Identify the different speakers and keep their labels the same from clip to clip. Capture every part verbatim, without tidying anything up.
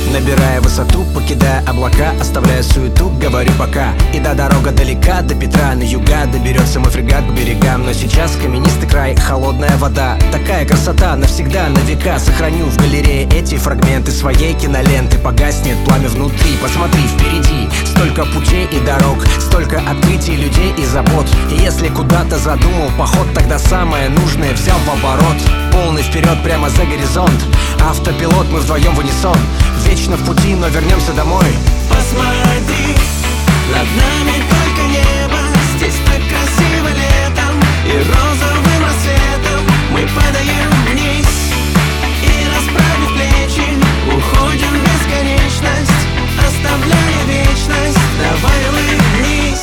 Speaker 1: Набирая высоту, покидая облака, оставляя суету, говорю пока. И да, дорога далека до Петра, на юга доберется мой фрегат к берегам. Но сейчас каменистый край, холодная вода. Такая красота навсегда, на века. Сохраню в галерее эти фрагменты своей киноленты. Погаснет пламя внутри, посмотри впереди. Столько путей и дорог, столько открытий, людей и забот. И если куда-то задумал поход, тогда самое нужное взял в оборот. Полный вперед прямо за горизонт. Автопилот, мы вдвоем в унисон. Вечно в пути, но вернемся домой.
Speaker 2: Посмотри, над нами только небо. Здесь так красиво летом и розовым рассветом. Мы падаем вниз и, расправив плечи, уходим в бесконечность, оставляя вечность. Давай улыбнись.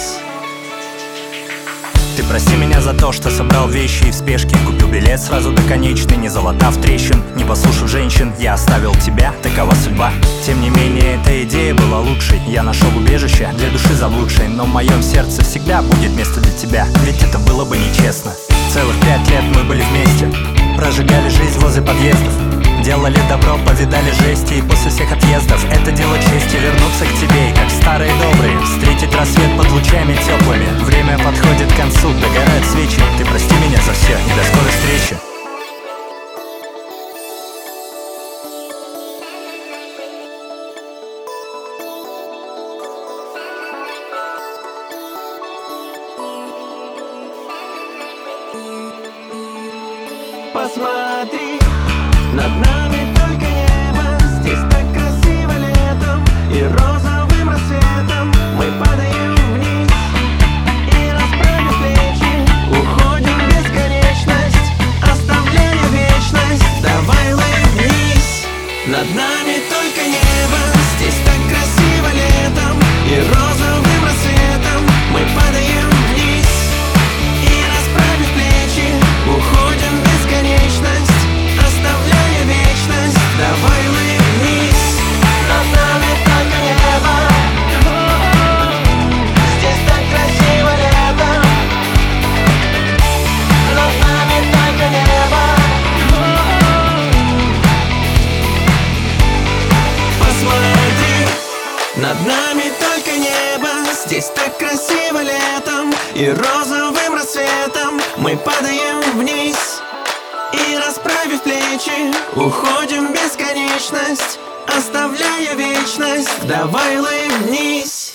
Speaker 3: Ты прости меня за то, что собрал вещи и в спешке купил билет сразу до конечной, не залатав трещин, не послушав женщин. Я оставил тебя, такова судьба. Тем не менее, эта идея была лучшей. Я нашел убежище для души заблудшей. Но в моем сердце всегда будет место для тебя, ведь это было бы нечестно. Целых пять лет мы были вместе, прожигали жизнь возле подъездов, делали добро, повидали жести. И после всех отъездов это дело чести вернуться к тебе, и как старые добрые встретить рассвет под лучами теплыми. Время подходит к концу, догорают свечи. Ты прости меня за все и до скорой встречи.
Speaker 2: Посмотри, над нами только небо. Здесь так красиво летом и розовым рассветом. Мы падаем вниз и, расправив плечи, уходим в бесконечность, оставляя вечность. Давай улыбнись. Над нами только небо. Здесь так красиво летом и розовым рассветом. Мы падаем вниз и, расправив плечи, уходим в бесконечность, оставляя вечность. Давай улыбнись. Над нами только небо. Здесь так красиво летом. Над нами только небо. Посмотри, над нами только небо. Здесь так красиво летом и розовым рассветом. Мы падаем вниз и, расправив плечи, уходим в бесконечность, оставляя вечность. Давай улыбнись.